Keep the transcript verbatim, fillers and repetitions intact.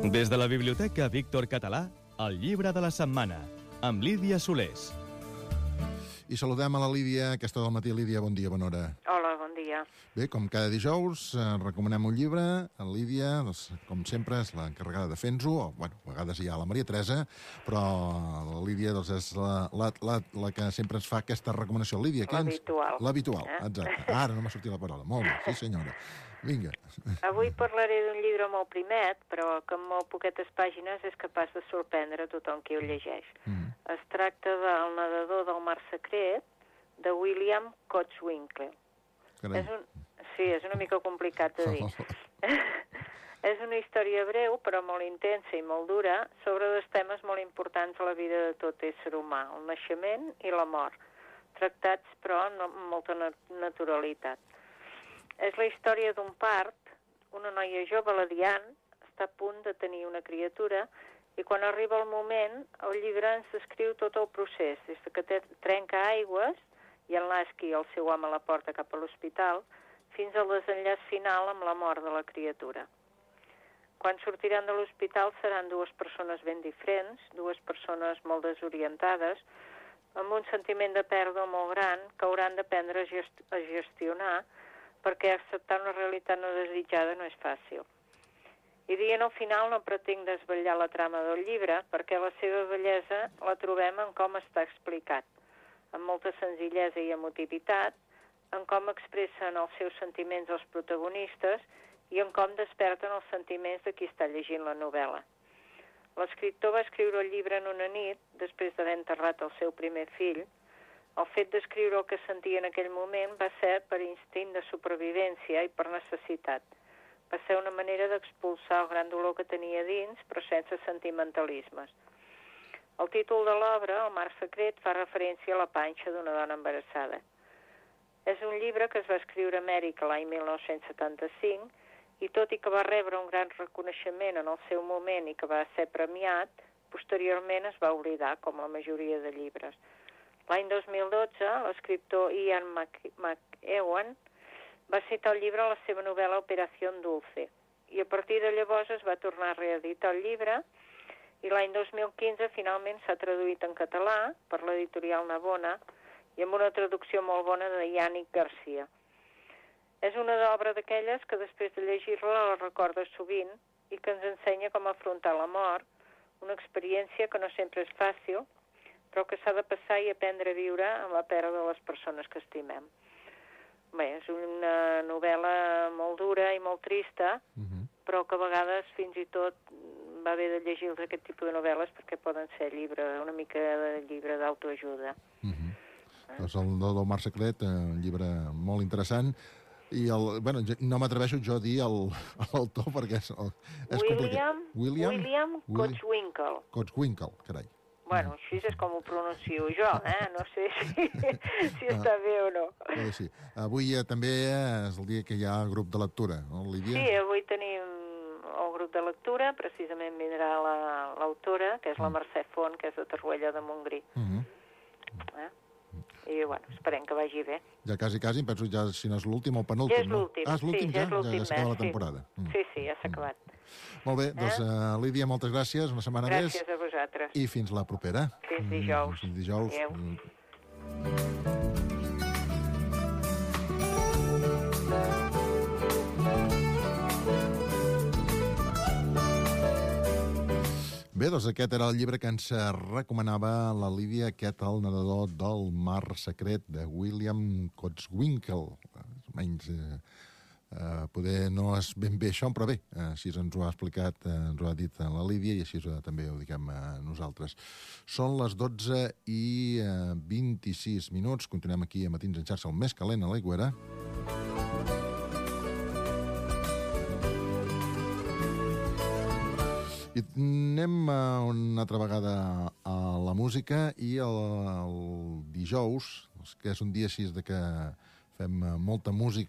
Des de la Biblioteca Víctor Català, el llibre de la setmana, amb Lídia Solés. I saludem a la Lídia, aquesta del matí. Lídia, bon dia, bona hora. Hola, bon dia. Bé, com cada dijous, eh, recomanem un llibre. La Lídia, doncs, com sempre, és l'encarregada de fer-nos-ho, o, bueno, a vegades hi ha la Maria Teresa, però la Lídia doncs, és la, la, la, la que sempre ens fa aquesta recomanació. Lídia, què ens... L'habitual. L'habitual, Eh? exacte. Ara no m'ha sortit la paraula. Molt bé, sí senyora. Vinga. Avui parlaré d'un llibre molt primet, però que amb molt poquetes pàgines és capaç de sorprendre tothom qui ho llegeix. Mm. Es tracta del Nedador del Mar Secret, de William Kotzwinkle. És un... Sí, és una mica complicat de dir. És una història breu, però molt intensa i molt dura, sobre dos temes molt importants a la vida de tot ésser humà, el naixement i la mort, tractats, però, no, amb molta naturalitat. És la història d'un part. Una noia jove, la Diane, està a punt de tenir una criatura i quan arriba el moment, el llibre ens descriu tot el procés, des que trenca aigües i enlasqui el seu home a la porta cap a l'hospital, fins al desenllaç final amb la mort de la criatura. Quan sortiran de l'hospital seran dues persones ben diferents, dues persones molt desorientades, amb un sentiment de pèrdua molt gran que hauran d'aprendre a, gest a gestionar, perquè acceptar una realitat no desitjada no és fàcil. I dient al final no pretenc desvetllar la trama del llibre, perquè la seva bellesa la trobem en com està explicat, amb molta senzillesa i emotivitat, en com expressen els seus sentiments els protagonistes i en com desperten els sentiments de qui està llegint la novel·la. L'escriptor va escriure el llibre en una nit, després d'haver enterrat el seu primer fill. El fet d'escriure el que sentia en aquell moment va ser per instint de supervivència i per necessitat. Va ser una manera d'expulsar el gran dolor que tenia dins, però sense sentimentalismes. El títol de l'obra, El Mar Secret, fa referència a la panxa d'una dona embarassada. És un llibre que es va escriure a Amèrica l'any mil nou-cents setanta-cinc i tot i que va rebre un gran reconeixement en el seu moment i que va ser premiat, posteriorment es va oblidar, com la majoria de llibres. L'any dos mil dotze, l'escriptor Ian McEwan va citar el llibre a la seva novel·la Operación Dulce, i a partir de llavors es va tornar a reeditar el llibre, i l'any dos mil quinze finalment s'ha traduït en català per l'editorial Navona i amb una traducció molt bona de Yannick Garcia. És una obra d'aquelles que després de llegir-la la recordes sovint i que ens ensenya com afrontar la mort, una experiència que no sempre és fàcil, però que s'ha de passar i aprendre a viure amb la pèrdua de les persones que estimem. Bé, és una novel·la molt dura i molt trista, uh-huh. però que a vegades fins i tot va bé de llegir aquest tipus de novel·les perquè poden ser llibre, una mica de llibre d'autoajuda. Uh-huh. Eh? Doncs el del Mar Secret, un llibre molt interessant, i el, bueno, no m'atreveixo jo a dir l'autor perquè és, és William, complicat. William, William Kotzwinkle. Kotzwinkle, carai. Bueno, així és com ho pronuncio jo, eh? No sé si, si està bé o no. Eh, sí. Avui eh, també és el dia que hi ha grup de lectura, no, Lídia? Sí, avui tenim el grup de lectura, precisament vindrà l'autora, la, que és la Mercè Font, que és de Torroella de Montgrí. Uh -huh. eh? I, bueno, esperem que vagi bé. Ja quasi, quasi, em penso ja si no és l'últim o el penúltim, ja és l'últim, no? Ah, és l'últim, sí, ja, ja, ja, ja s'acaba la sí. temporada. Mm. Sí, sí, ja s'ha acabat. Mm. Molt bé, doncs, uh, Lídia, moltes gràcies, una setmana gràcies més. Gràcies a vosaltres. I fins la propera. Fins dijous. Fins dijous. Adéu. Mm. Bé, doncs aquest era el llibre que ens recomanava la Lídia, aquest El Nedador del Mar Secret, de William Kotzwinkle. Menys, eh, eh, poder no és ben bé això, però bé, eh, així ens ho ha explicat, eh, ens ho ha dit la Lídia, i així eh, també ho diguem eh, nosaltres. Són les dotze i vint-i-sis minuts, continuem aquí a Matins en xarxa, el més calent a l'Aigüera. I anem una altra vegada a la música i el, el dijous, que és un dia així de que fem molta música